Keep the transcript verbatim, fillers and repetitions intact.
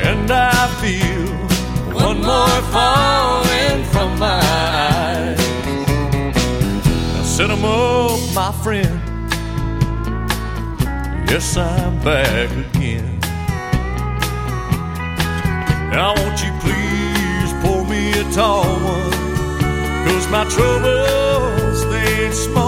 and I feel one more falling from my eyes. Now set 'em up, my friend. Yes, I'm back again. Now won't you please pour me a tall one, 'cause my troubles, they ain't small.